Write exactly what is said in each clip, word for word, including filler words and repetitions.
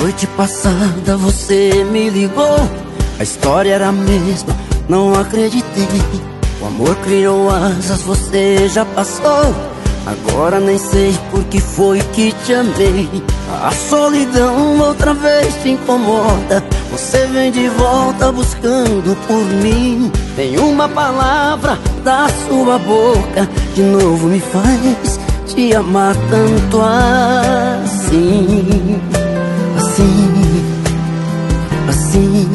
Noite passada você me ligou, a história era a mesma, não acreditei. O amor criou asas, você já passou, agora nem sei por que foi que te amei. A solidão outra vez te incomoda, você vem de volta buscando por mim. Tem uma palavra da sua boca, de novo me faz te amar tanto assim. Assim, assim.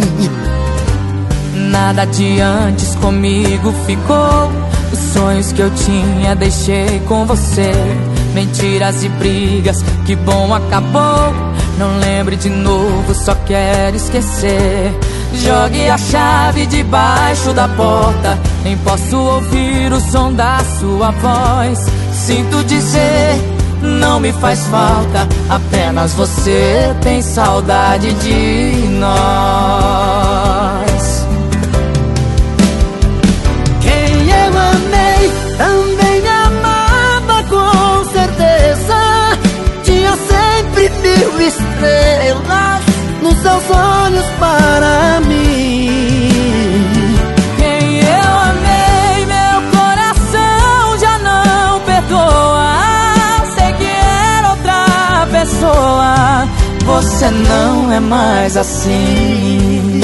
Nada de antes comigo ficou, os sonhos que eu tinha deixei com você. Mentiras e brigas, que bom acabou. Não lembre de novo, só quero esquecer. Jogue a chave debaixo da porta, nem posso ouvir o som da sua voz. Sinto dizer, não me faz falta, apenas você tem saudade de nós. Quem eu amei também me amava com certeza. Tinha sempre mil estrelas nos seus olhos para mim. Quem eu amei, meu coração já não perdoa. Sei que era outra pessoa, você não é mais assim.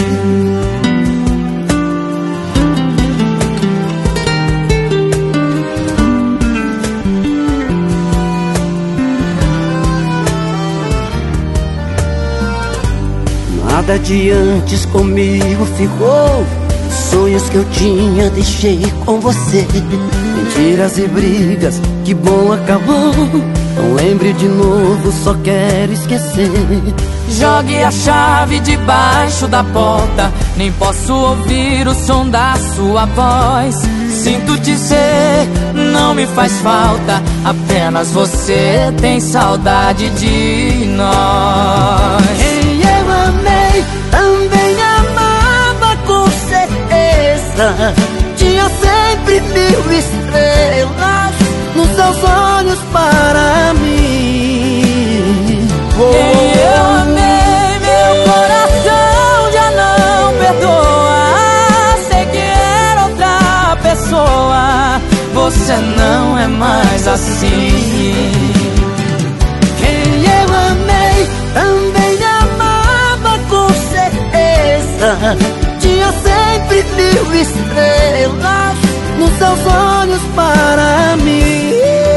Nada de antes comigo ficou, sonhos que eu tinha deixei com você. Mentiras e brigas, que bom acabou. Não lembre de novo, só quero esquecer. Jogue a chave debaixo da porta, nem posso ouvir o som da sua voz. Sinto dizer, não me faz falta, apenas você tem saudade de nós. Quem eu amei também amava com certeza. Tinha sempre mil estrelas nos seus olhos para mim. Oh. Quem eu amei, meu coração já não perdoa. Sei que era outra pessoa, você não é mais assim. Quem eu amei também me amava com certeza. Tinha sempre mil estrelas nos seus olhos para mim.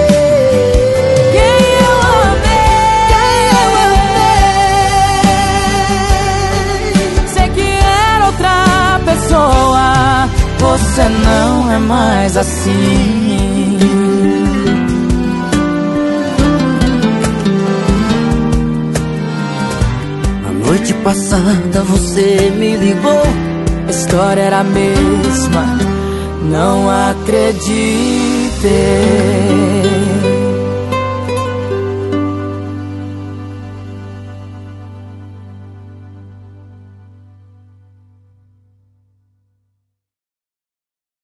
Quem eu amei, Quem eu amei, sei que era outra pessoa, você não é mais assim. A noite passada você me ligou, A história era a mesma, não acreditei.